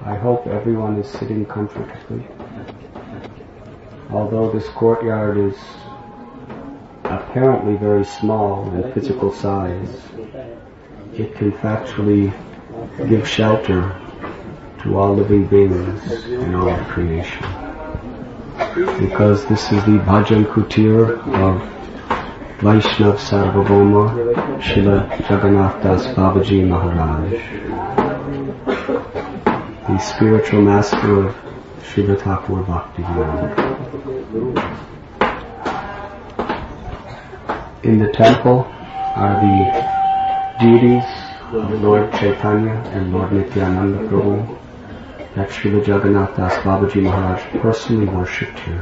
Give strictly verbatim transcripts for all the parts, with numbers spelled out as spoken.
I hope everyone is sitting comfortably. Although this courtyard is apparently very small in physical size, it can factually give shelter to all living beings in all of creation. Because this is the Bhajan Kutir of Vaishnav Sarvabhauma Srila Jagannath Das Babaji Maharaj, the spiritual master of Srila Thakur Bhaktivedanta. In the temple are the deities of Lord Chaitanya and Lord Nityananda Prabhu that Srila Jagannath Das Babaji Maharaj personally worshipped here.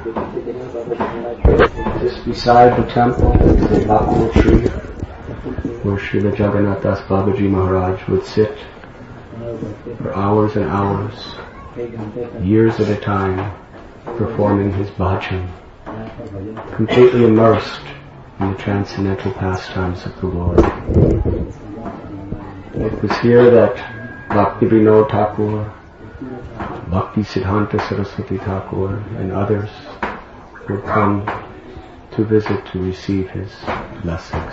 Just beside the temple is a bakul tree where Srila Jagannath Das Babaji Maharaj would sit for hours and hours, years at a time, performing his bhajan, completely immersed in the transcendental pastimes of the Lord. It was here that Bhakti Vinod Thakur, Bhakti Siddhanta Saraswati Thakur, and others would come to visit to receive his blessings.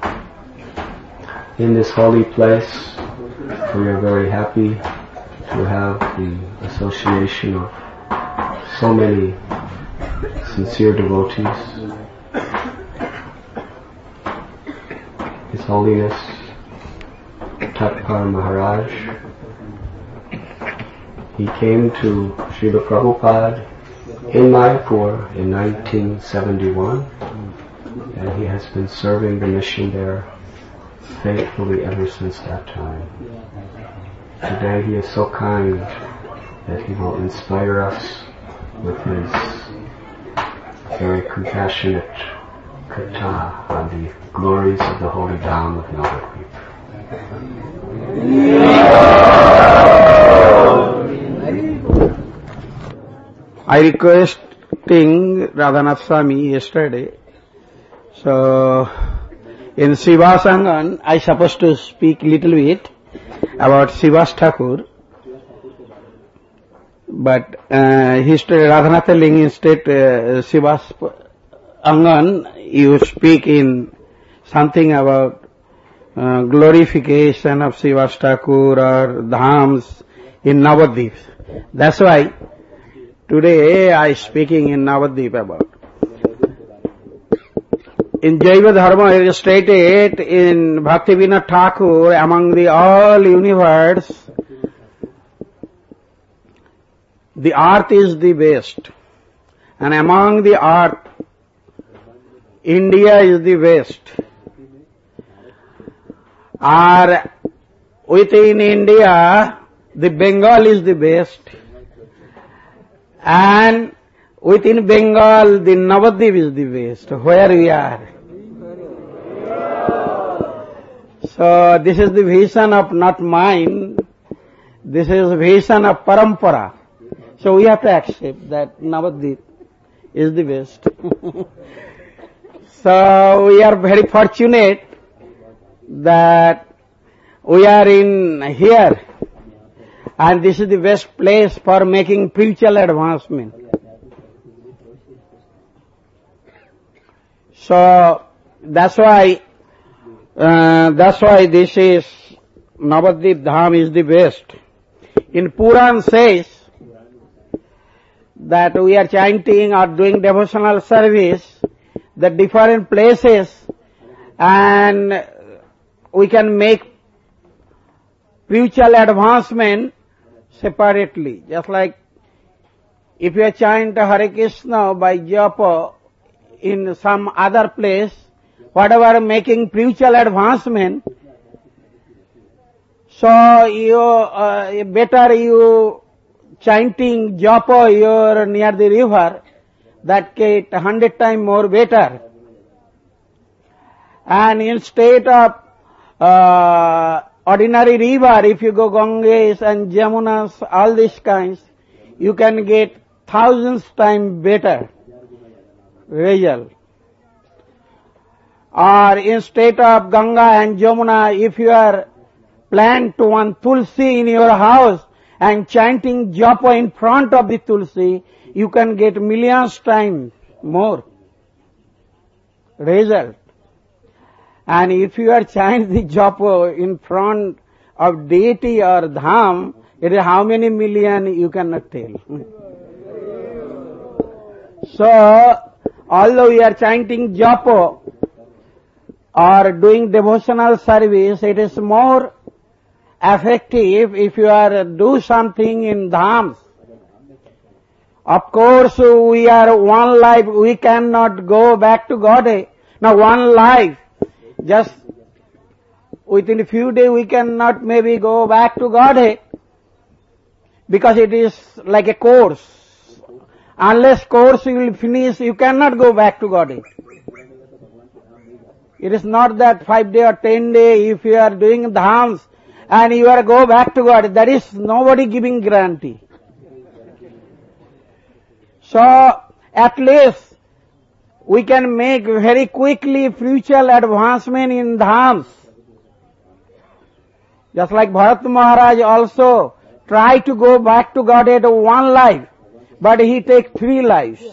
In this holy place, we are very happy to have the association of so many sincere devotees. His Holiness Tatkar Maharaj, he came to Srila Prabhupada in Mayapur in nineteen seventy-one, and he has been serving the mission there faithfully ever since that time. Today he is so kind that he will inspire us with his very compassionate katha on the glories of the holy Dham of Navadvip. I requesting Radhanath Swami yesterday. So, in Sivasangan, I supposed to speak little bit about Sivas Thakur. But uh, history, Radhanath telling instead uh, Sivas Angan, you speak in something about uh, glorification of Sivas Thakur or Dhams in Navadvip. That's why today I speaking in Navadvip about. In Jaiva Dharma it is stated in Bhaktivinoda Thakur, among the all universe, the earth is the best. And among the earth, India is the best. Or within India, the Bengal is the best. And within Bengal, the Navadvip is the best, where we are. So this is the vision of not mine, this is the vision of Parampara. So we have to accept that Navadvip is the best. So we are very fortunate that we are in here, and this is the best place for making spiritual advancement. So that's why, uh, that's why this is Navadvip Dham is the best. In Puran says that we are chanting or doing devotional service, the different places, and we can make spiritual advancement separately. Just like if you chant Hare Krishna by japa in some other place, whatever making spiritual advancement, so you uh, better you chanting japa you're near the river, that get a hundred times more better. And instead of uh, ordinary river, if you go Ganges and Jamunas, all these kinds, you can get thousands times better result. Or instead of Ganga and Jamuna, if you are plant one tulsi in your house and chanting japa in front of the tulsi, you can get millions times more result. And if you are chanting the japa in front of deity or dham, it is how many million you cannot tell. So, although we are chanting japa or doing devotional service, it is more effective if you are do something in dhams. Of course, we are one life, we cannot go back to Godhead. Now, one life, just within a few days we cannot maybe go back to Godhead, because it is like a course. Unless course you will finish, you cannot go back to Godhead. It is not that five day or ten day, if you are doing dhams and you are go back to God, that is nobody giving guarantee. So, at least we can make very quickly spiritual advancement in dhams. Just like Bharat Maharaj also tried to go back to Godhead one life, but he take three lives.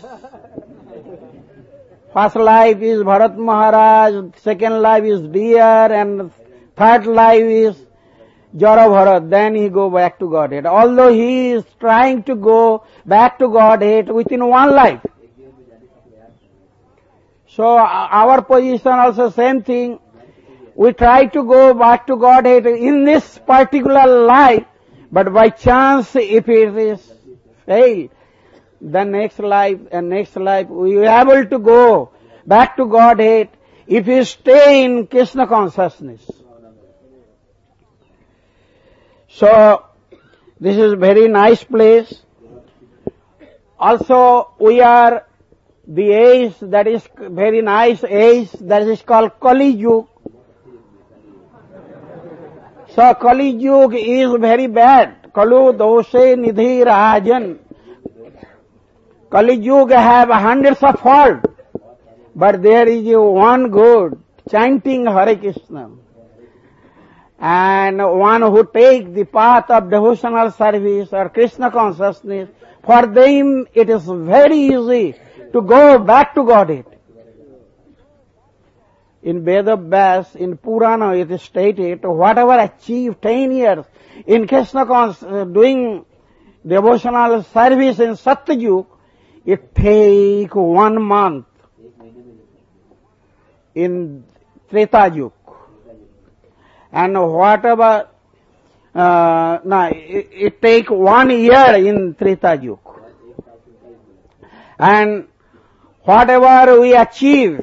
First life is Bharat Maharaj, second life is deer, and third life is Jara Bharat. Then he go back to Godhead. Although he is trying to go back to Godhead within one life. So our position also same thing. We try to go back to Godhead in this particular life, but by chance if it is failed, the next life and next life we are able to go back to Godhead if we stay in Krishna consciousness. So, this is a very nice place. Also, we are the age that is very nice age that is called Kali Yuga. So, Kali Yuga is very bad. Kalu doshe nidhi rajan. Kali Yuga have hundreds of faults, but there is one good, chanting Hare Krishna. And one who take the path of devotional service or Krishna consciousness, for them it is very easy to go back to Godhead. In Veda Vyas, in Purana it is stated, whatever achieved ten years in Krishna consciousness, doing devotional service in Satyayuga, it take one month in Treta Yuga. And whatever, uh, no, it, it take one year in Treta Yuga. And whatever we achieve,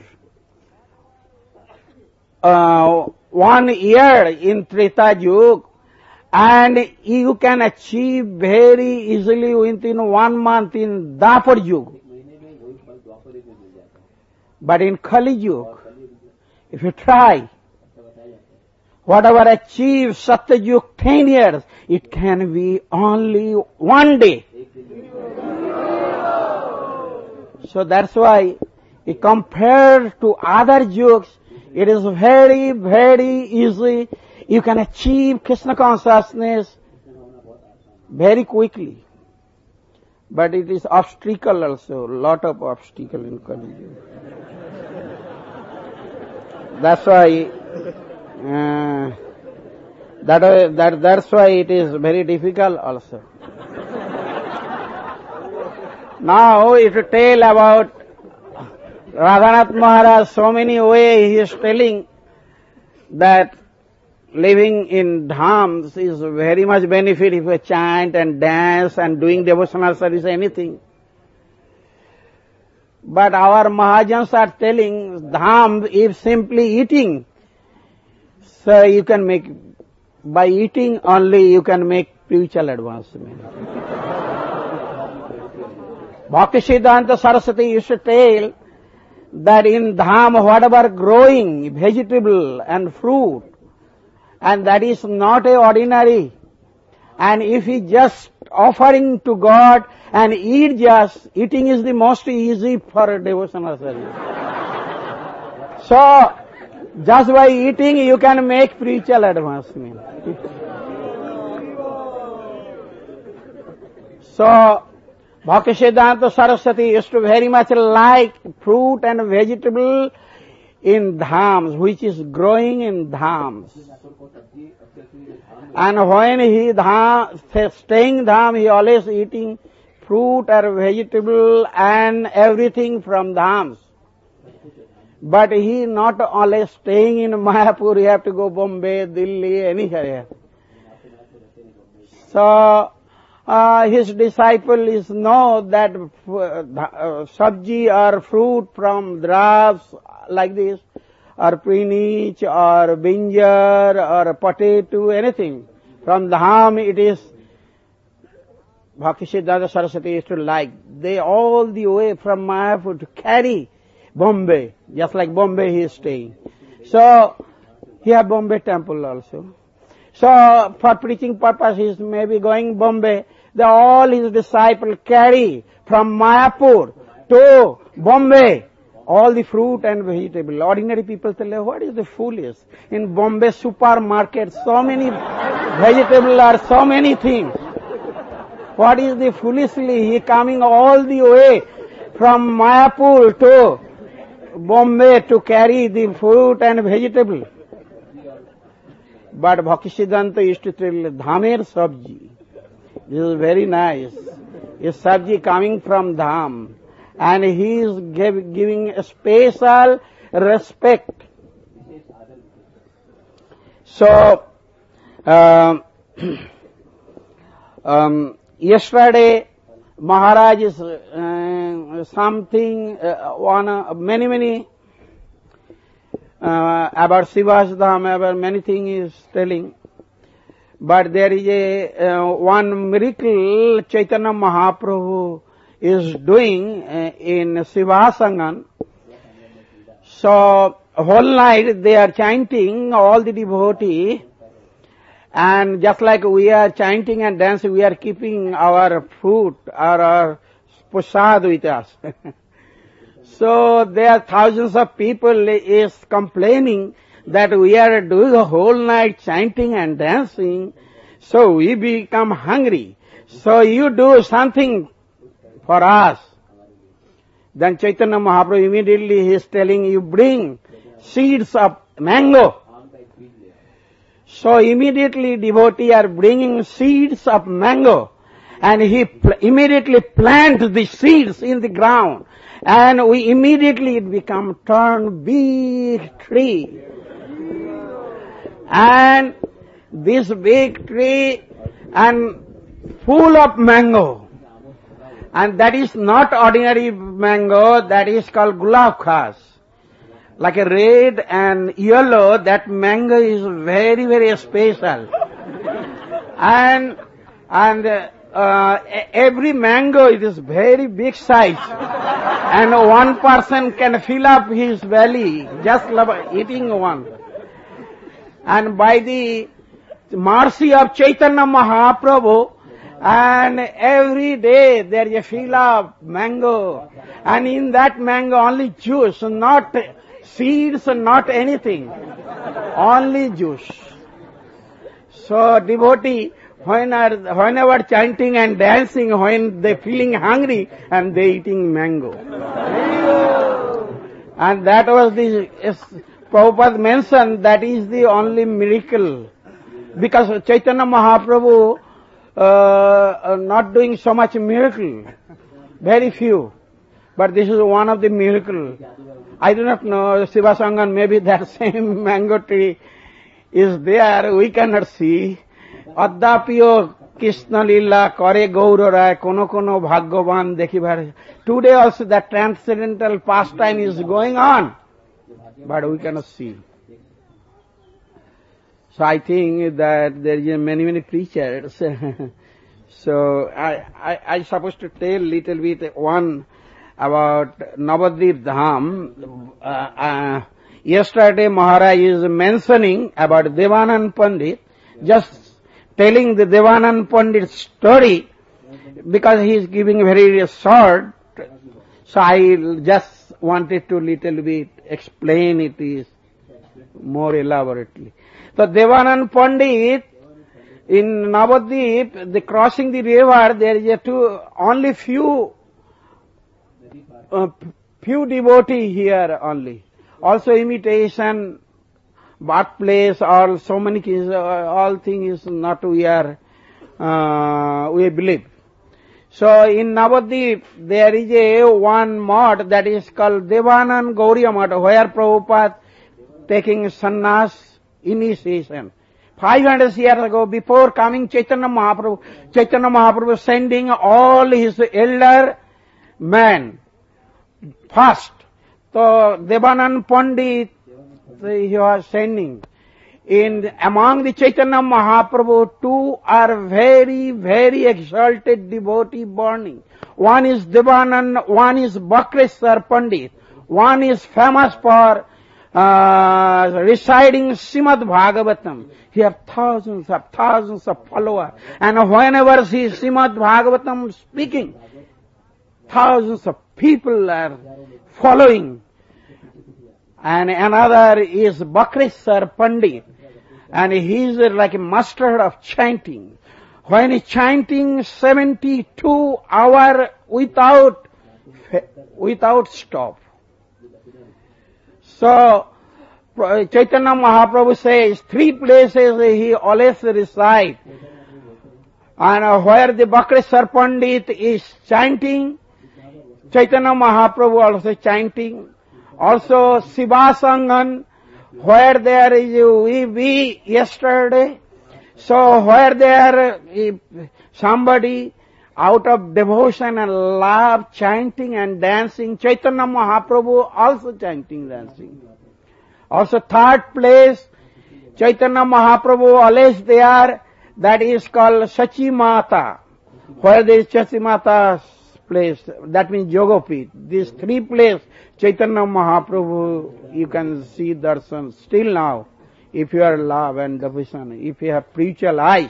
uh, one year in Treta Yuga, and you can achieve very easily within one month in Dwapar Yuga. But in Kali Yuga, if you try, whatever achieves Satya Yuga ten years, it can be only one day. So that's why, compared to other yugas, it is very, very easy. You can achieve Krishna consciousness very quickly. But it is obstacle also, lot of obstacle in Kali Yuga. That's why, uh, that, that, that's why it is very difficult also. Now, if you tell about Radhanath Maharaj, so many ways he is telling that living in dhams is very much benefit if you chant and dance and doing devotional service, anything. But our Mahajans are telling dham is simply eating. So you can make, by eating only you can make spiritual advancement. Bhaktisiddhanta Saraswati used to tell that in dham whatever growing, vegetable and fruit, and that is not a ordinary. And if he just offering to God and eat just, eating is the most easy for a devotional service. So, just by eating you can make spiritual advancement. So, Bhaktisiddhanta Saraswati used to very much like fruit and vegetable in dhams, which is growing in dhams. And when he dham, staying dham, he always eating fruit or vegetable and everything from dhams. But he not always staying in Mayapur, he have to go Bombay, Delhi, anywhere. So, uh, his disciple is know that uh, sabji or fruit from drabs like this, or spinach, or binjar, or potato, anything. From dham it is, Bhaktisiddhanta Saraswati used to like. They all the way from Mayapur to carry Bombay, just like Bombay he is staying. So, he have Bombay temple also. So, for preaching purpose he is maybe going Bombay. They all his disciples carry from Mayapur to Bombay all the fruit and vegetable. Ordinary people tell, what is the foolish? In Bombay supermarket, so many vegetables are so many things. What is the foolishly? He coming all the way from Mayapur to Bombay to carry the fruit and vegetable. But Bhaktisiddhanta used to tell, Dhamer sabji. This is very nice. Is sabji coming from dham. And he is give, giving a special respect. So, um, um, yesterday, Maharaj is uh, something, uh, one, uh, many, many, uh, about Sivas Dham, about many things is telling. But there is a, uh, one miracle Chaitanya Mahaprabhu is doing uh, in Sivasangan. So, whole night they are chanting, all the devotees, and just like we are chanting and dancing, we are keeping our food, our, our prasad with us. So, there are thousands of people is complaining that we are doing a whole night chanting and dancing, so we become hungry. So you do something for us. Then Chaitanya Mahaprabhu immediately he is telling you, bring seeds of mango. So immediately devotees are bringing seeds of mango, and he pl- immediately plant the seeds in the ground, and we immediately it become turn big tree. And this big tree and full of mango. And that is not ordinary mango, that is called gulab khas. Like a red and yellow, that mango is very, very special. and and uh, every mango it is very big size. And one person can fill up his belly just eating one. And by the mercy of Chaitanya Mahaprabhu, and every day there is a fill of mango, and in that mango only juice, not seeds, not anything, only juice. So devotee, when are, whenever chanting and dancing, when they feeling hungry, and they eating mango. And that was the Prabhupada mentioned, that is the only miracle. Because Chaitanya Mahaprabhu uh, not doing so much miracle, very few. But this is one of the miracle. I do not know, Sivasangan, maybe that same mango tree is there, we cannot see. Addapiyo Krishna Lila Kare Gaura Rai Kono Kono Bhagavan Dekhibar. Today also that transcendental pastime is going on, but we cannot see. So I think that there is many, many preachers. So I, I, I supposed to tell little bit one about Navadvip Dham. Uh, uh, yesterday Maharaj is mentioning about Devanand Pandit, just telling the Devanand Pandit story, because he is giving very short. So I just wanted to little bit explain it is more elaborately. So Devanand Pandit in Navadvip, the crossing the river, there is a two, only few, uh, few devotee here only. Also imitation, birthplace, all so many things, uh, all things is not we are, uh, we believe. So in Navadvip, there is a one mode that is called Devanand Gauriya Mata, where Prabhupada taking sannyas initiation. five hundred years ago, before coming Chaitanya Mahaprabhu, Chaitanya Mahaprabhu sending all his elder men first. So Devanand Pandit, he was sending. In among the Chaitanya Mahaprabhu, two are very, very exalted devotee burning. One is Devanand, one is Bakreshwar Pandit. One is famous for uh, reciting Srimad Bhagavatam. He has thousands of thousands of followers. And whenever he is Srimad Bhagavatam speaking, thousands of people are following. And another is Bakreshwar Pandit. And he is like a master of chanting. When he chanting seventy-two hours without, without stop. So, Chaitanya Mahaprabhu says, three places he always recite. And where the Bakreshwar Pandit is chanting, Chaitanya Mahaprabhu also chanting. Also, Sivasangan, where there is, we, we yesterday, so where there somebody out of devotion and love chanting and dancing, Chaitanya Mahaprabhu also chanting, dancing. Also third place, Chaitanya Mahaprabhu always there, that is called Sachi Mata, where there is Sachi Mata's place, that means Yogapit. These three places, Chaitanya Mahaprabhu, you can see darshan still now, if you are love and devotion, if you have spiritual eyes.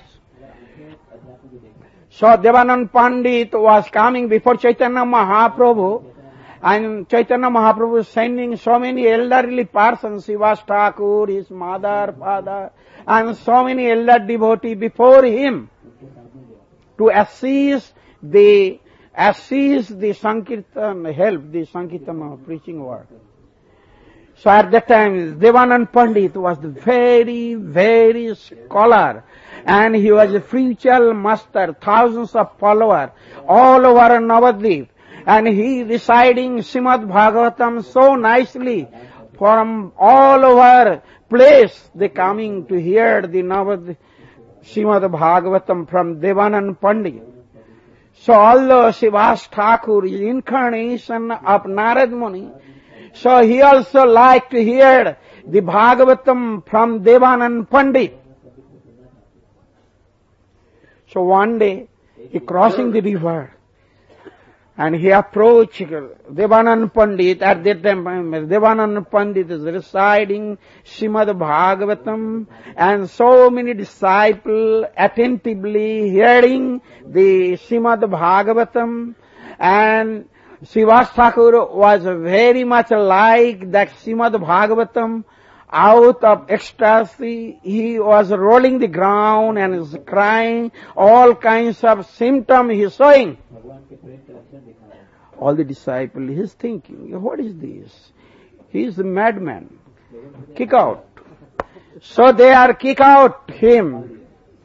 So Devanand Pandit was coming before Chaitanya Mahaprabhu, and Chaitanya Mahaprabhu sending so many elderly persons, Srivas Thakur, his mother, father, and so many elder devotees before him to assist the assist the Sankirtan, help the Sankirtan preaching work. So at that time, Devanand Pandit was very, very scholar, and he was a spiritual master, thousands of followers all over Navadvip, and he reciting Srimad Bhagavatam so nicely from all over place. They coming to hear the Navadvip Srimad Bhagavatam from Devanand Pandit. So although Srivas Thakur is incarnation of Narad Muni, so he also liked to hear the Bhagavatam from Devanand Pandit. So one day, he crossing the river, and he approached Devanand Pandit. At that time, Devanand Pandit is reciting Srimad Bhagavatam, and so many disciples attentively hearing the Srimad Bhagavatam, and Srivas Thakur was very much like that Srimad Bhagavatam. Out of ecstasy, he was rolling the ground and is crying, all kinds of symptoms he is showing. All the disciples, he is thinking, what is this? He is a madman. Kick out. So they are kick out him.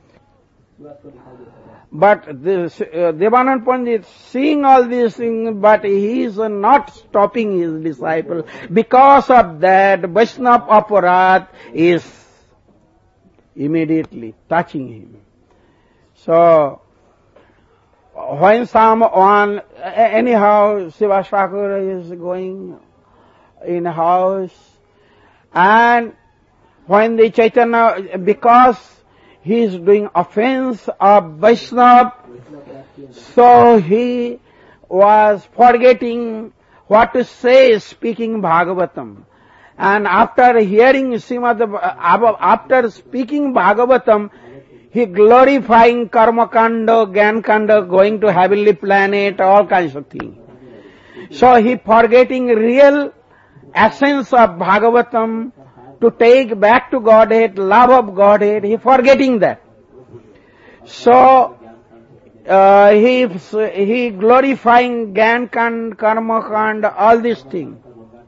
But this, uh, Devanand Pandit seeing all these things, but he is not stopping his disciple. Because of that, Vaishnava aparat is immediately touching him. So, when someone, anyhow, Srivas Thakur is going in a house, and when the Chaitanya, because he is doing offense of Vaishnava, so he was forgetting what to say speaking Bhagavatam. And after hearing Srimad, after speaking Bhagavatam, he glorifying Karma Kanda, Gyan Kanda, going to heavenly planet, all kinds of things. So he forgetting real essence of Bhagavatam, to take back to Godhead, love of Godhead, he forgetting that. So, uh, he, he glorifying Gyan Kand, Karma Kand, all these things.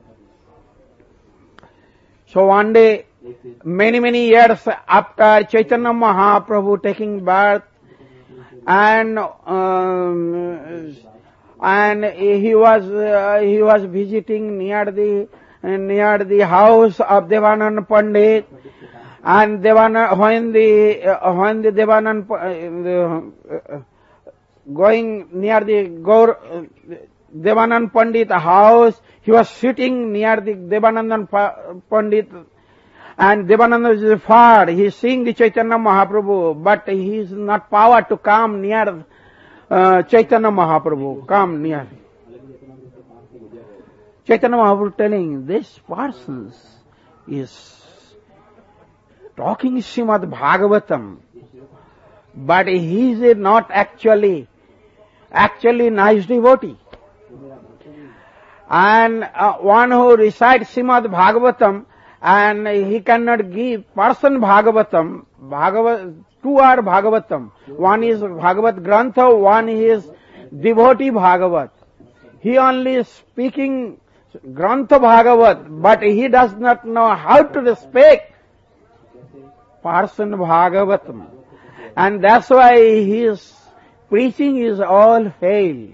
So one day, many, many years after Chaitanya Mahaprabhu taking birth, and um, and he was uh, he was visiting near the near the house of Devanand Pandit, and Devanand when the uh, when the Devanand uh, uh, going near the Gaur, uh, Devanand Pandit house, he was sitting near the Devanand Pandit, and Devananda is far. He is seeing the Chaitanya Mahaprabhu, but he is not power to come near uh, Chaitanya Mahaprabhu. Come near. Chaitanya Mahaprabhu telling, this person is talking Srimad Bhagavatam, but he is not actually, actually nice devotee. And uh, one who recites Srimad Bhagavatam, and he cannot give person Bhagavatam, Bhagavat, two are Bhagavatam. One is Bhagavat Grantha, one is devotee Bhagavat. He only is speaking Grantha Bhagavat, but he does not know how to respect person Bhagavatam. And that's why his preaching is all fail.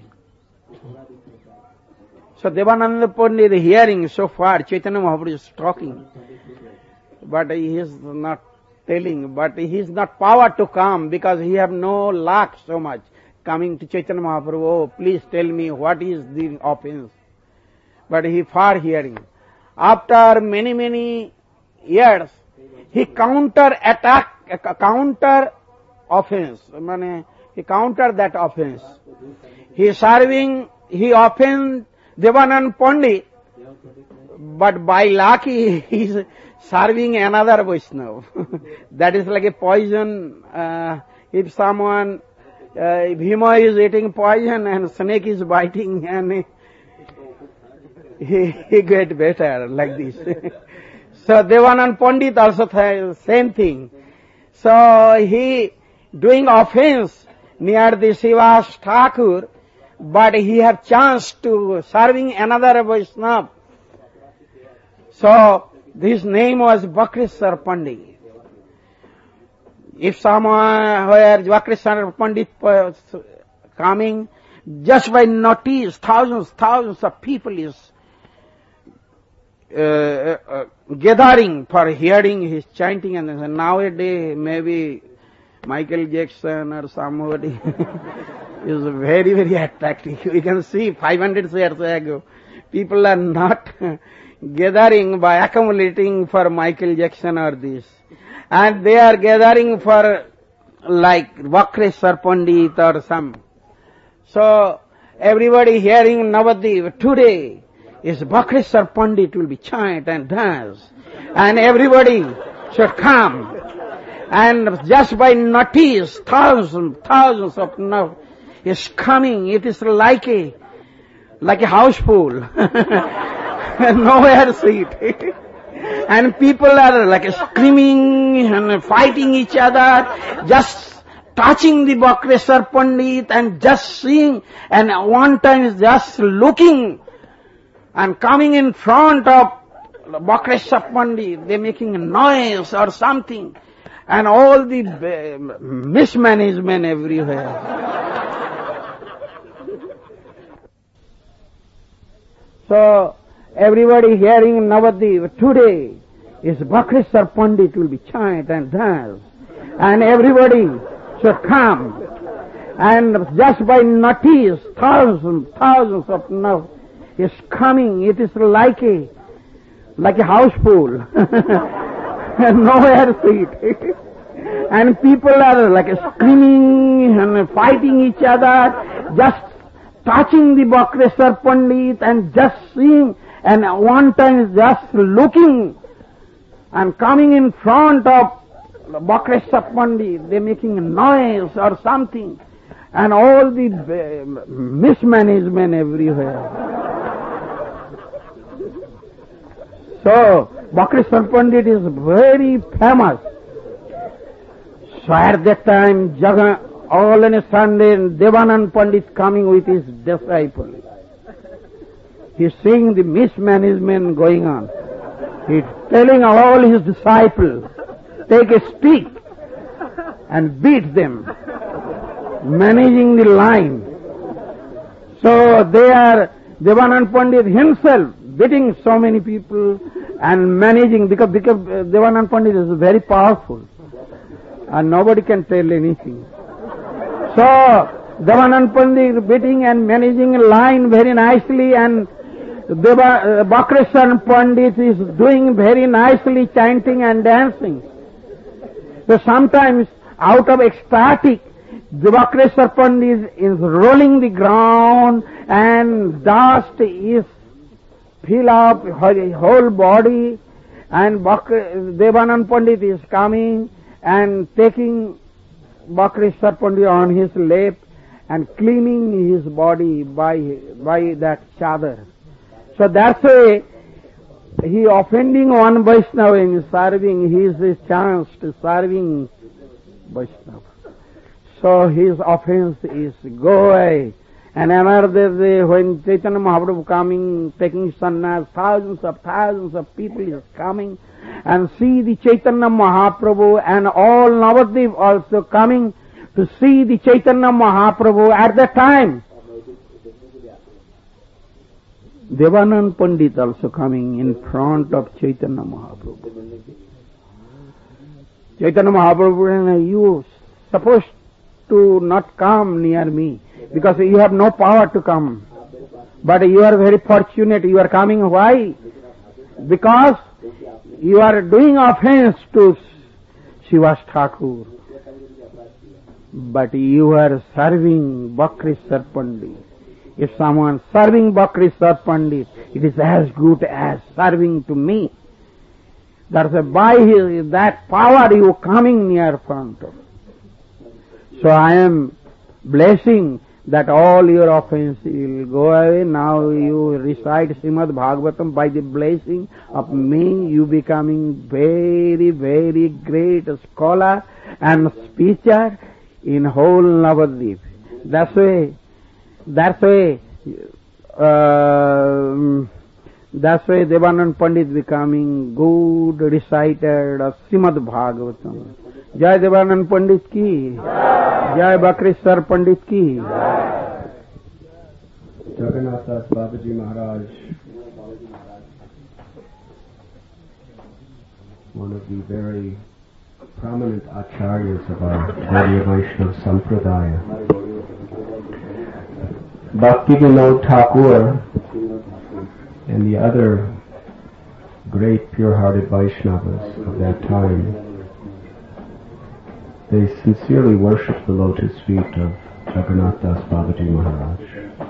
So Devananda Pandit is hearing so far, Chaitanya Mahaprabhu is talking, but he is not telling, but he is not power to come because he have no luck so much coming to Chaitanya Mahaprabhu, oh, please tell me what is the offense. But he far hearing. After many, many years, he counter attack, counter offense, he counter that offense. He is serving, he offends Devanand Pandit, but by luck he is serving another Vaishnava. That is like a poison. Uh, if someone, uh, Bhima is eating poison and snake is biting, and he, he get better like this. So Devanand Pandit also says same thing. So he doing offense near the Srivas Thakur, but he have chance to serving another Vaishnava. So his name was Vakreshwar Pandit. If someone where Vakreshwar Pandit was coming, just by notice, thousands, thousands of people is uh, uh, gathering for hearing his chanting, and nowadays maybe Michael Jackson or somebody is very, very attractive. We can see five hundred years ago, people are not gathering by accumulating for Michael Jackson or this. And they are gathering for like Vakreshwar Pandit or some. So, everybody hearing Navadip today is Vakreshwar Pandit will be chant and dance. And everybody should come. And just by notice, thousands, thousands of now is coming. It is like a, like a house full. Nowhere seat. And people are like screaming and fighting each other, just touching the Vakreshwar Pandit and just seeing, and one time is just looking and coming in front of Vakreshwar Pandit, they making a noise or something. And all the uh, mismanagement everywhere. So, everybody hearing Navadip today is Vakreshwar Pandit will be chant and dance. And everybody should come. And just by notice, thousands, thousands of now is coming. It is like a, like a house full. Nowhere seat. And people are like screaming and fighting each other, just touching the Vakreshwar Pandit and just seeing, and one time is just looking and coming in front of Vakreshwar Pandit, they making a noise or something, and all the uh, mismanagement everywhere. So, Vakreshwar Pandit is very famous. So at that time, Jagan, all on a Sunday, Devanand Pandit coming with his disciple. He's seeing the mismanagement going on. He's telling all his disciples, take a stick and beat them, managing the line. So they are, Devanand Pandit himself beating so many people and managing, because, because Devanand Pandit is very powerful and nobody can tell anything. So Devanand Pandit beating and managing a line very nicely, and Deva, uh, Bakreshwar Pandit is doing very nicely chanting and dancing. So sometimes out of ecstatic, Bakreshwar Pandit is rolling the ground and dust is fill up her whole body, and Devanand Pandit is coming and taking Bakreshwar Pandit on his lap and cleaning his body by, by that chadar. So that's why he offending one Vaishnava in serving, he is his chance to serving Vaishnava. So his offense is go away. And another day when Chaitanya Mahaprabhu coming, taking sannyas, thousands of thousands of people is coming and see the Chaitanya Mahaprabhu, and all Navadvip also coming to see the Chaitanya Mahaprabhu. At that time, Devanand Pandit also coming in front of Chaitanya Mahaprabhu. Chaitanya Mahaprabhu, you supposed to not come near me, because you have no power to come. But you are very fortunate, you are coming. Why? Because you are doing offense to Srivas Thakur. But you are serving Bakreshwar Pandit. If someone serving Bakreshwar Pandit, it is as good as serving to me. That's why by his, that power you coming near front of. So I am blessing that all your offense will go away. Now you recite Srimad Bhagavatam by the blessing of me, you becoming very, very great scholar and speaker in whole Navadvip. That's why, that's why, uh, that's why Devanand Pandit becoming good reciter of Srimad Bhagavatam. Jai Devanand Pandit ki, Jai Bakreshwar Pandit ki. Jagannath Das Babaji Maharaj, one of the very prominent acharyas of our Gaudiya Vaishnava Sampradaya. Bhaktivinoda Thakur and the other great pure-hearted Vaishnavas of that time, they sincerely worshipped the lotus feet of Jagannath Das Babaji Maharaj.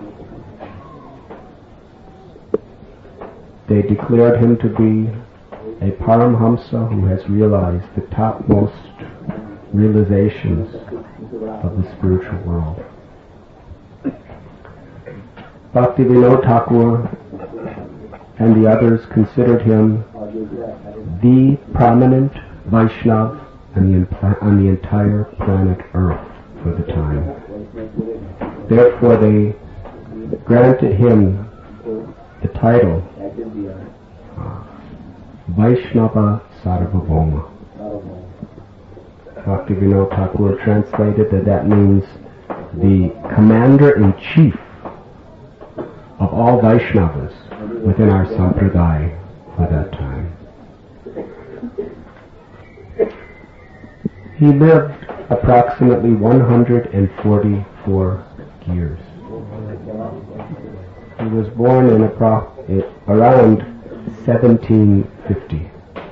They declared him to be a Paramhamsa who has realized the topmost realizations of the spiritual world. Bhaktivinoda Thakur and the others considered him the prominent Vaishnava on the, impl- on the entire planet Earth for the time. Therefore they granted him the title uh, Vaishnava Sarvabhauma. Bhaktivinoda Thakur translated that that means the commander-in-chief of all Vaishnavas within our Sampradaya for that time. He lived approximately one hundred forty-four years. He was born in appro- around seventeen fifty.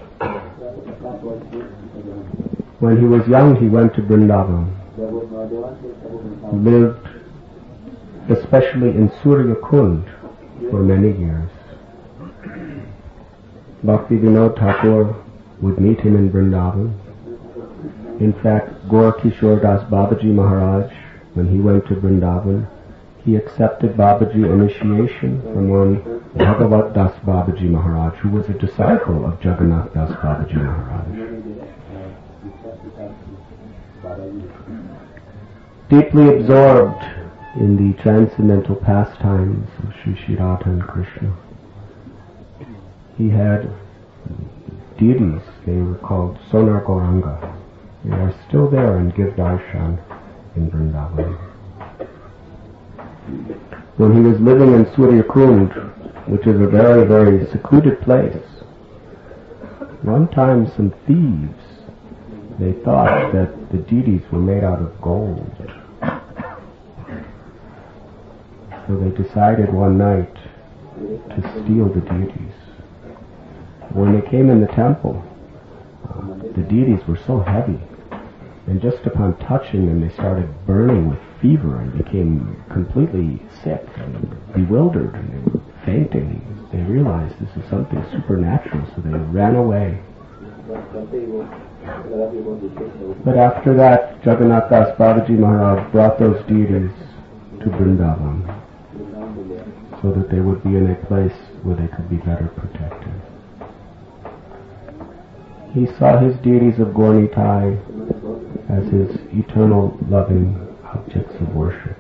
When he was young, he went to Vrindavan, lived especially in Surya Kund for many years. Bhaktivinoda Thakur would meet him in Vrindavan. In fact, Gaur Kishore Das Babaji Maharaj, when he went to Vrindavan, he accepted Babaji initiation from one Bhagavat Das Babaji Maharaj, who was a disciple of Jagannath Das Babaji Maharaj. deeply absorbed in the transcendental pastimes of Sri Sri Radha and Krishna. He had deities, they were called Sonar Gauranga. They are still there and give darshan in Vrindavan. When he was living in Surya Kund, which is a very, very secluded place, one time some thieves, they thought that the deities were made out of gold. So they decided one night to steal the deities. When they came in the temple, uh, the deities were so heavy, and just upon touching them they started burning with fever and became completely sick and bewildered, and they were fainting. They realized this is something supernatural, so they ran away. But after that, Jagannath Das Babaji Maharaj brought those deities to Vrindavan so that they would be in a place where they could be better protected. He saw his deities of Gaur-Nitai as his eternal loving objects of worship.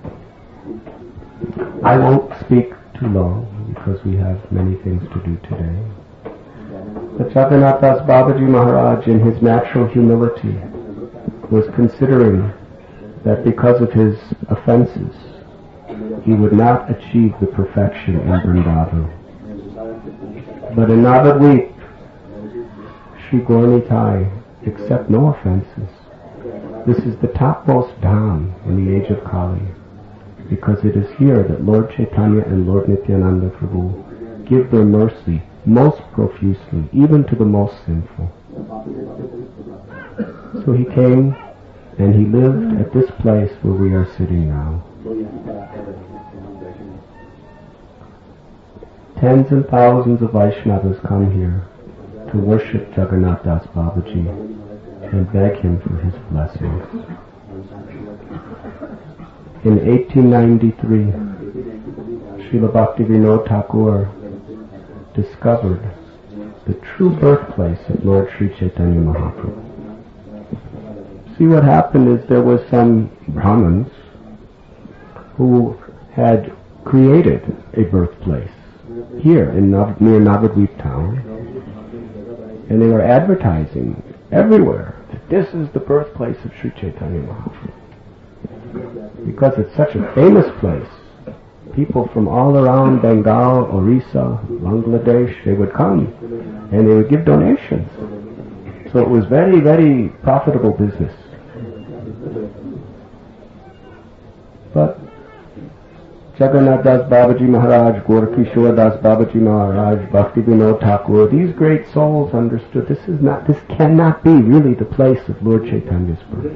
I won't speak too long because we have many things to do today. But Jagannath Das Babaji Maharaj, in his natural humility, was considering that because of his offenses, he would not achieve the perfection in Vrindavan. But in Navadvip, Sri Gaur-Nitai accept no offenses. This is the topmost dham in the age of Kali, because it is here that Lord Chaitanya and Lord Nityananda Prabhu give their mercy most profusely, even to the most sinful. So he came and he lived at this place where we are sitting now. Tens and thousands of Vaishnavas come here to worship Jagannath Das Babaji and beg him for his blessings. In eighteen ninety-three, Srila Bhaktivinoda Thakur discovered the true birthplace of Lord Sri Chaitanya Mahaprabhu. See, what happened is there was some Brahmins who had created a birthplace here in Nav- near Navadvip town, and they were advertising everywhere that this is the birthplace of Sri Chaitanya Mahaprabhu. Because it's such a famous place, people from all around Bengal, Orissa, Bangladesh, they would come and they would give donations. So it was very, very profitable business. But Jagannath Das Babaji Maharaj, Gaura Das Babaji Maharaj, Bhaktivinoda Thakur, these great souls understood this is not, this cannot be really the place of Lord Chaitanya's birth.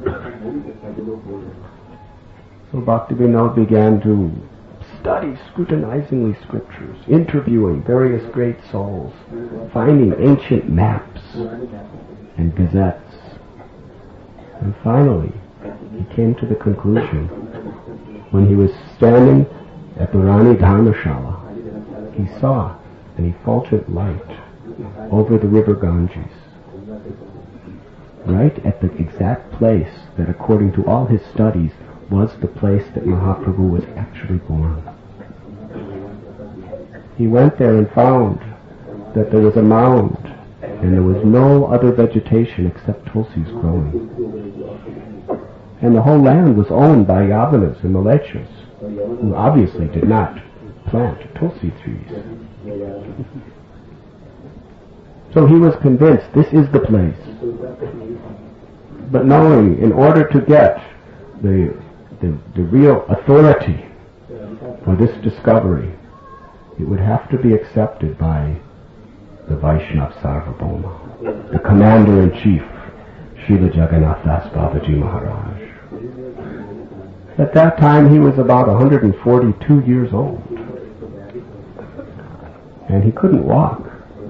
So Bhaktivinoda began to study scrutinizingly scriptures, interviewing various great souls, finding ancient maps and gazettes. And finally, he came to the conclusion, when he was standing at the Rani Dharmashala, he saw an effulgent light over the river Ganges, right at the exact place that, according to all his studies, was the place that Mahaprabhu was actually born. He went there and found that there was a mound and there was no other vegetation except tulsis growing. And the whole land was owned by Yavanas and Malechas, who obviously did not plant tulsi trees. So he was convinced this is the place. But knowing, in order to get the, the, the real authority for this discovery, it would have to be accepted by the Vaishnav Sarvabhauma, the Commander-in-Chief, Srila Jagannath Das Babaji Maharaj. At that time he was about one hundred forty-two years old, and he couldn't walk.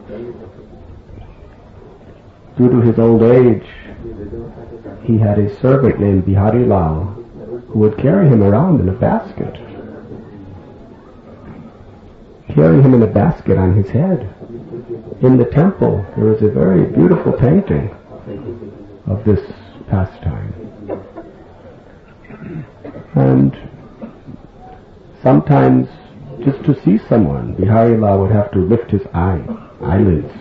Due to his old age, he had a servant named Bihari Lal who would carry him around in a basket. Carry him in a basket on his head. In the temple, there is a very beautiful painting of this pastime. And sometimes, just to see someone, Bihari Lal would have to lift his eye, eyelids.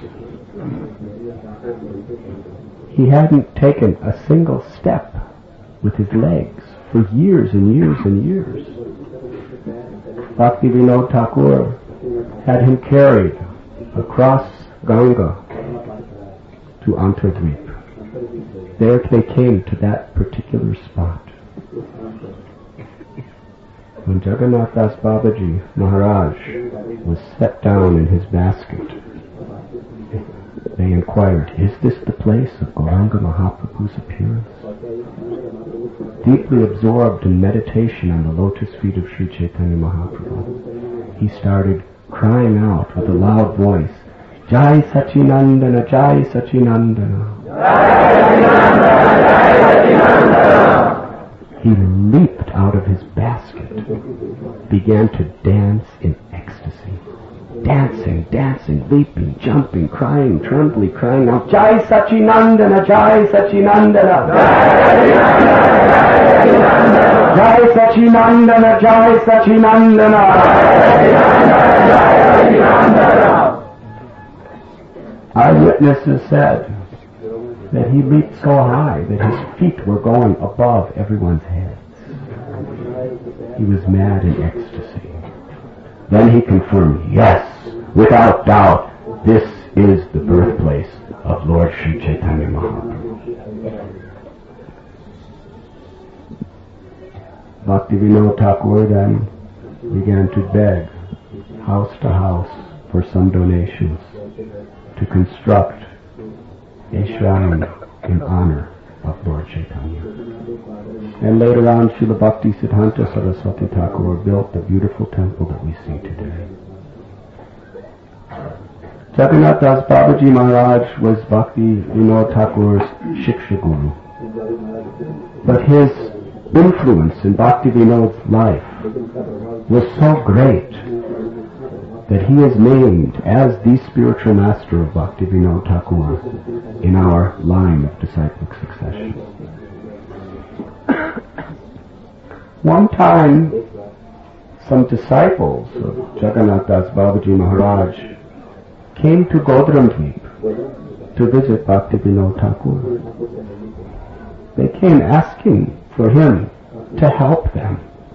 He hadn't taken a single step with his legs for years and years and years. Bhakti Vinod Thakur had him carried across Ganga to Antardweep. There they came to that particular spot. When Jagannath Das Babaji Maharaj was set down in his basket, they inquired, is this the place of Gauranga Mahaprabhu's appearance? Deeply absorbed in meditation on the lotus feet of Sri Chaitanya Mahaprabhu, he started crying out with a loud voice, Jai Sachinandana, Jai Sachinandana. He leaped out of his basket, began to dance in ecstasy. Dancing, dancing, leaping, jumping, crying, trembling, crying out, Jai Sachinandana, Jai Sachinandana. Jai Sachinandana, Jai Sachinandana. Eyewitnesses said that he leaped so high that his feet were going above everyone's heads. He was mad in ecstasy. Then he confirmed, yes, without doubt, this is the birthplace of Lord Sri Chaitanya Mahaprabhu. Bhakti Vinod Thakur then began to beg house to house for some donations to construct a shrine in honor of Lord Chaitanya. And later on, Srila Bhakti Siddhanta Saraswati Thakur built the beautiful temple that we see today. Jagannath Das Babaji Maharaj was Bhakti Vinod Thakur's Shiksha Guru. But his influence in Bhakti Vinod's life was so great that he is named as the spiritual master of Bhakti Vinod Thakur in our line of disciplic succession. One time, some disciples of Jagannath Das Babaji Maharaj came to Godramdweep to visit Bhakti Vinod Thakur. They came asking for him to help them.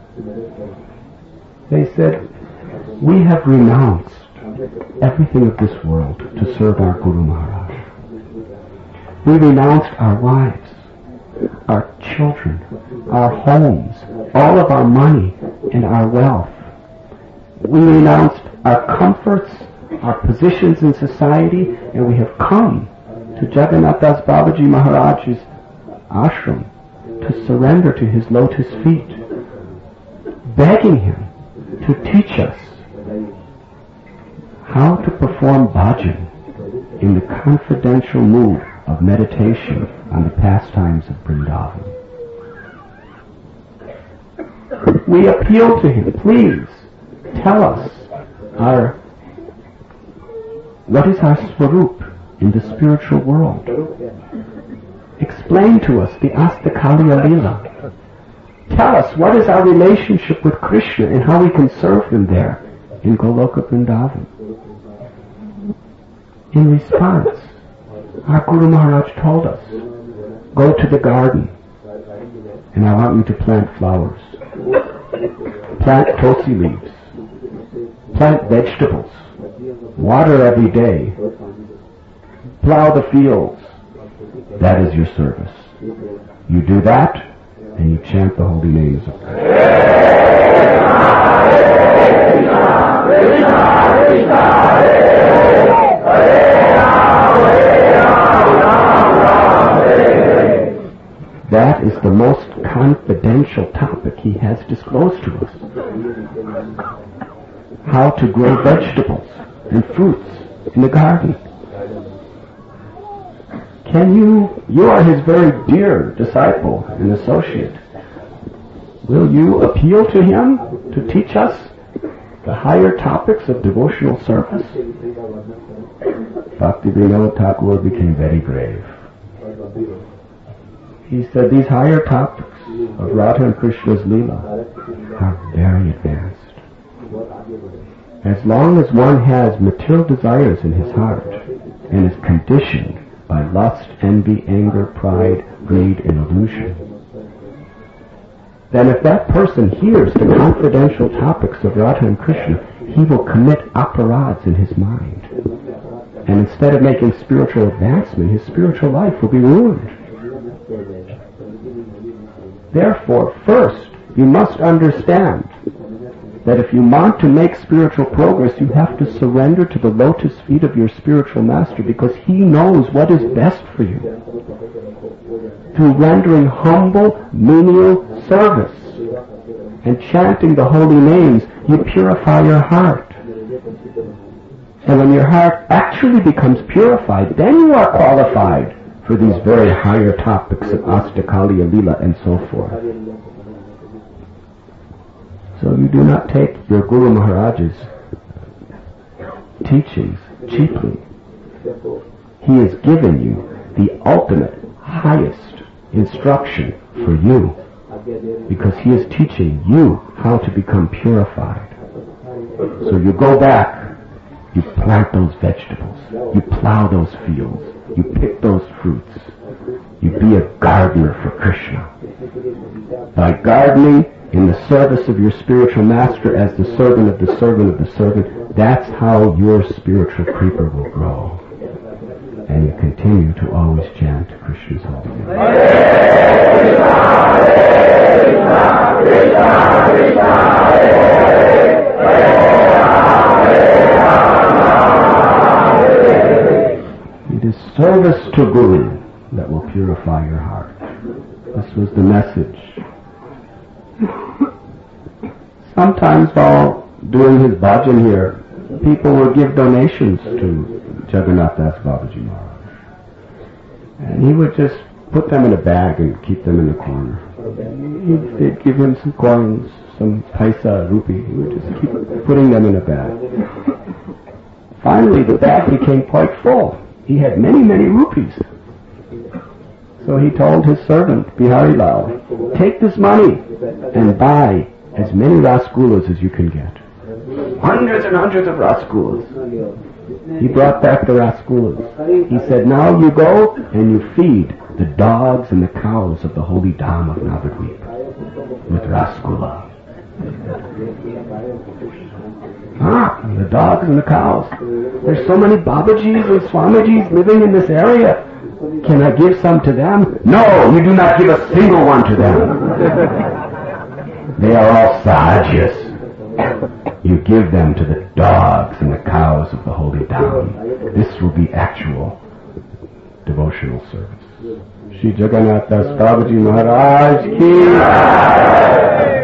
They said, we have renounced everything of this world to serve our Guru Maharaj. We renounced our wives, our children, our homes, all of our money and our wealth. We renounced our comforts, our positions in society, and we have come to Jagannath Das Babaji Maharaj's ashram to surrender to his lotus feet, begging him to teach us how to perform bhajan in the confidential mood of meditation on the pastimes of Vrindavan. We appeal to him, please tell us our what is our swarup in the spiritual world. Explain to us the Astakaliya Leela. Tell us what is our relationship with Krishna and how we can serve him there in Goloka Vrindavan. In response, our Guru Maharaj told us, go to the garden and I want you to plant flowers. Plant tulsi leaves. Plant vegetables. Water every day. Plow the fields. That is your service. You do that and you chant the holy names of God. That is the most confidential topic he has disclosed to us. How to grow vegetables and fruits in the garden. Can you, you are his very dear disciple and associate. Will you appeal to him to teach us the higher topics of devotional service? Bhakti Vinod Thakur became very grave. He said, these higher topics of Radha and Krishna's Leela are very advanced. As long as one has material desires in his heart and is conditioned by lust, envy, anger, pride, greed, and illusion, then if that person hears the confidential topics of Radha and Krishna, he will commit aparads in his mind. And instead of making spiritual advancement, his spiritual life will be ruined. Therefore, first, you must understand that if you want to make spiritual progress, you have to surrender to the lotus feet of your spiritual master, because he knows what is best for you. Through rendering humble, menial service and chanting the holy names, you purify your heart. And when your heart actually becomes purified, then you are qualified for these very higher topics of Astakaliya Leela and so forth. So you do not take your Guru Maharaj's teachings cheaply. He has given you the ultimate, highest instruction for you, because he is teaching you how to become purified. So you go back, you plant those vegetables, you plow those fields, you pick those fruits, you be a gardener for Krishna. By gardening in the service of your spiritual master as the servant of the servant of the servant, that's how your spiritual creeper will grow. And you continue to always chant Krishna's holy name. It is service to Guru that will purify your heart. This was the message. Sometimes while doing his bhajan here, people would give donations to Jagannath Das Babaji Maharaj. And he would just put them in a bag and keep them in the corner. He'd, they'd give him some coins, some paisa, rupee. He would just keep putting them in a bag. Finally, the bag became quite full. He had many, many rupees. So he told his servant, Bihari Lal, take this money and buy as many rasgullas as you can get. Hundreds and hundreds of rasgullas. He brought back the rasgullas. He said, now you go and you feed the dogs and the cows of the holy Dham of Navadvip with rasgulla. Ah, the dogs and the cows. There's so many Babajis and Swamijis living in this area. Can I give some to them? No, you do not give a single one to them. They are all sahajas. You give them to the dogs and the cows of the holy Dham. This will be actual devotional service. Shri Jagannath Das Babaji Maharaj ki.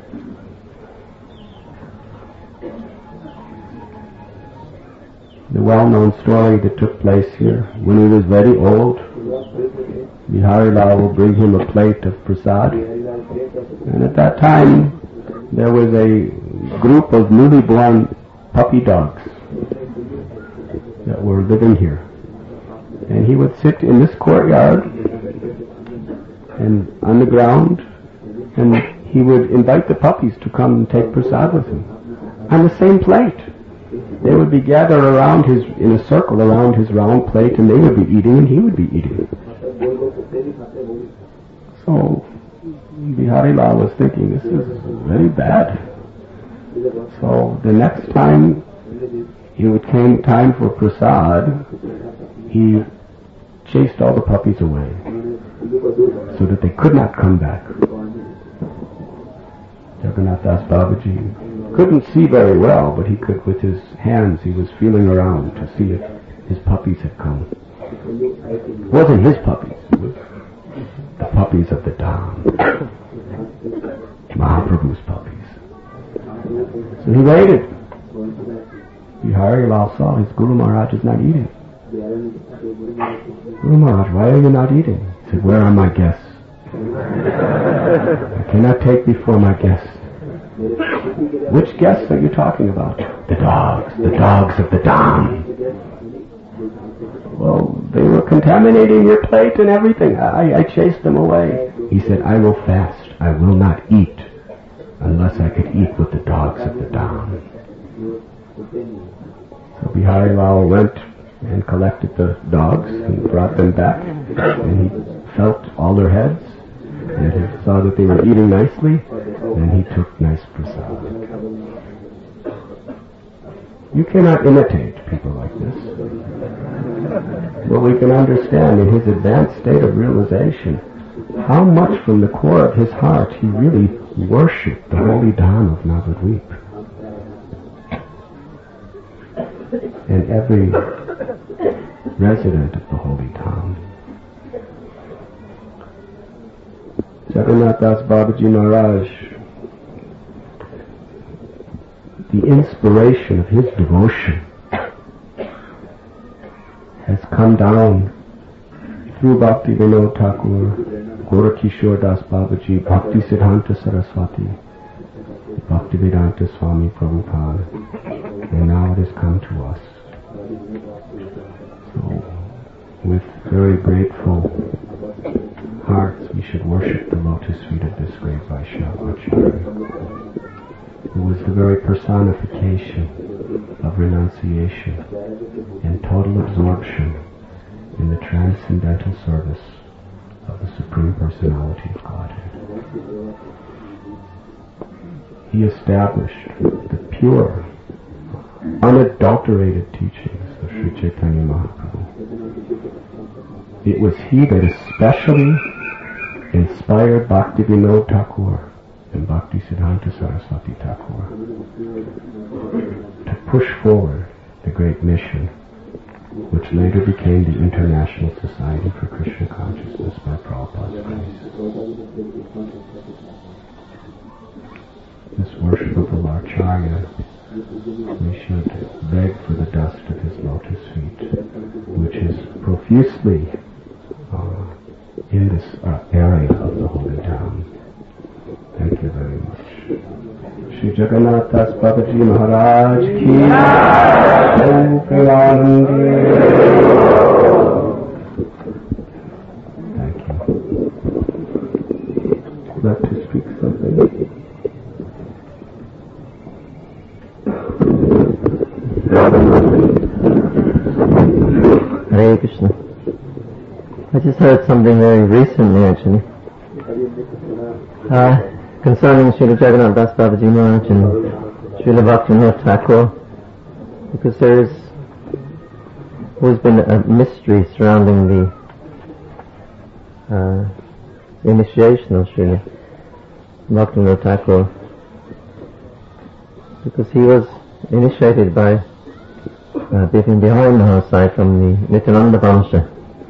The well-known story that took place here, when he was very old, Bihari Lal will bring him a plate of prasad. And at that time, there was a group of newly born puppy dogs that were living here. And he would sit in this courtyard and on the ground, and he would invite the puppies to come and take prasad with him on the same plate. They would be gathered around his, in a circle around his round plate, and they would be eating and he would be eating. So Bihari Lal was thinking, this is very bad. So the next time it came time for prasad, he chased all the puppies away so that they could not come back. Jagannath Das Babaji couldn't see very well, but he could, with his hands, he was feeling around to see if his puppies had come. It wasn't his puppies, it was the puppies of the Dham, Mahaprabhu's puppies. So he waited. Bihari Lal saw his Guru Maharaj is not eating. Guru Maharaj, why are you not eating? He said, where are my guests? I cannot take before my guests. Which guests are you talking about? The dogs, the dogs of the Dham. Well, they were contaminating your plate and everything. I, I chased them away. He said, I will fast I will not eat unless I could eat with the dogs of the Dham. So Bihari Lal went and collected the dogs and brought them back, and he felt all their heads, and he saw that they were eating nicely, and he took nice prasad. You cannot imitate people like this. But we can understand in his advanced state of realization how much from the core of his heart he really worshipped the holy Dham of Navadvip. And every resident of the holy Dham. Jagannath Das Babaji Maharaj, the inspiration of his devotion has come down through Bhakti Vinod Thakur, Gorakishore Das Babaji, Bhakti Siddhanta Saraswati, Bhakti Vedanta Swami Prabhupada, and now it has come to us. So, with very grateful hearts, we should worship the lotus feet of this great Vaishnava Acharya, who was the very personification of renunciation and total absorption in the transcendental service of the Supreme Personality of Godhead. He established the pure, unadulterated teachings of Sri Chaitanya Mahaprabhu. It was he that especially inspired Bhakti Vinod Thakur and Bhakti Siddhanta Saraswati Thakur to push forward the great mission, which later became the International Society for Krishna Consciousness by Prabhupada's grace. This worship of the Acharya, we should beg for the dust of his lotus feet, which is profusely uh, in this uh, area of the holy Dham. Thank you very much. Shri Jagannath Das Babaji Maharaj ki Om Priyanandi. Thank you. Would you like to speak something? Hare Krishna. I just heard something very recently, actually, uh, concerning Srila Jagannath Das Babaji Maharaj and Srila Bhaktivinoda Thakur, because there has always been a mystery surrounding the uh, initiation of Srila Bhaktivinoda Thakur, because he was initiated by uh, Bipin Bihari Mahasai from the Nityananda Vamsha.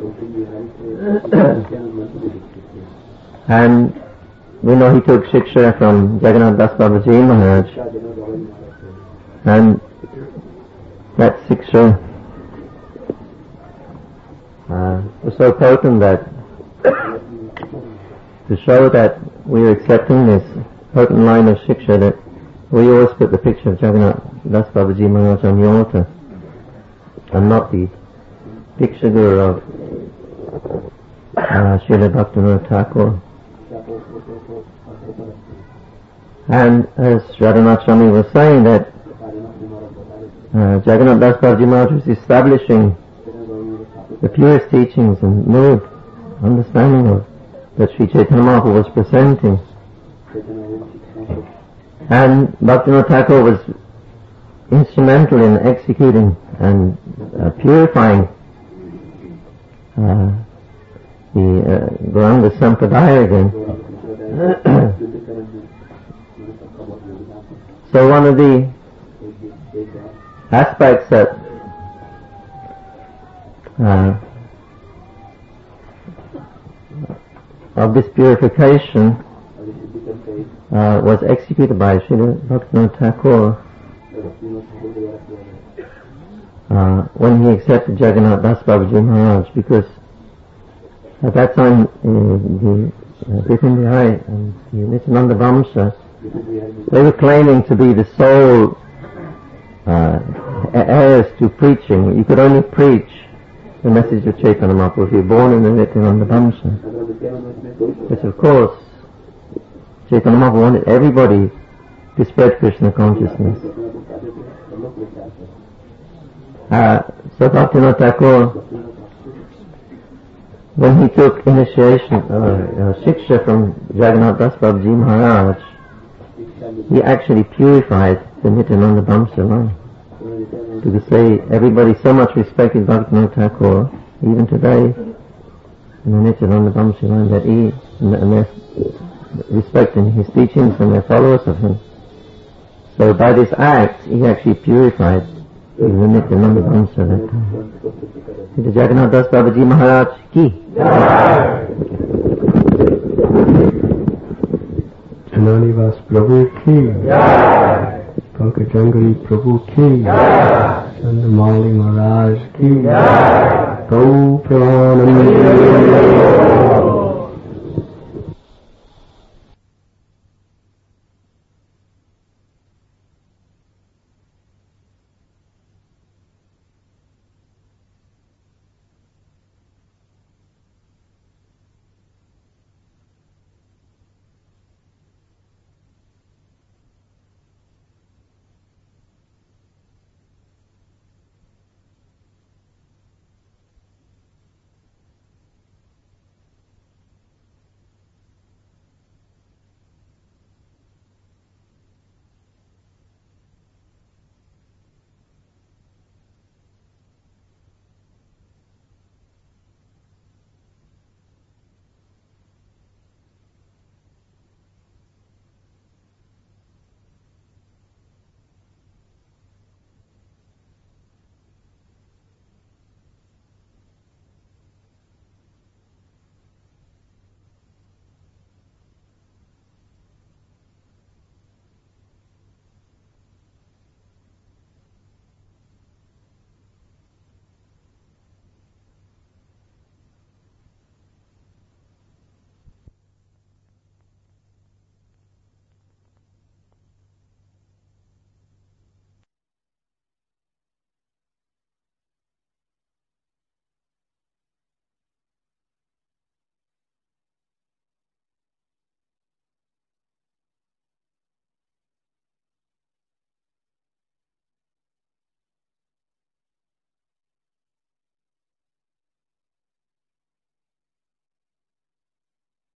And we know he took Shiksha from Jagannath Das Babaji Maharaj, and that Shiksha uh, was so potent that to show that we are accepting this potent line of Shiksha, that we always put the picture of Jagannath Das Babaji Maharaj on the altar, and not the Diksha Guru of uh, Srila Bhaktivinoda Thakur. And as Radhanath Swami was saying, that uh, Jagannath Das Babaji Maharaj was establishing the purest teachings and moved understanding of that Sri Chaitanya Mahaprabhu was presenting. And Bhaktivinoda Thakur was instrumental in executing and uh, purifying uh, the uh, Gauranga Sampradaya again. So one of the aspects that uh, of this purification uh, was executed by Srila Bhaktivinoda Thakur uh, when he accepted Jagannath Das Babaji Maharaj, because at that time uh, the Bipin Bihari and the Nityananda Vamsa, they were claiming to be the sole uh, heirs to preaching. You could only preach the message of Chaitanya Mahaprabhu if you were born in the Nityananda Vamsa, which of course Chaitanya Mahaprabhu wanted everybody to spread Krishna consciousness. Uh, so Bhaktivinoda Thakur, when he took initiation, uh, uh, Shiksha from Jagannath Das Babaji Maharaj, he actually purified the Nityananda Vamsa line. To say, everybody so much respected Bhaktivinoda Thakur, even today, in the Nityananda Vamsa line, that he, and they're respecting his teachings and they're followers of him. So by this act, he actually purified even the Nityananda Vamsa that time. Sri Jagannath Das Babaji Maharaj ki. Jananivas Prabhu ki. Pankajangari Prabhu ki. Chandamali Maharaj ki. Go Pranam.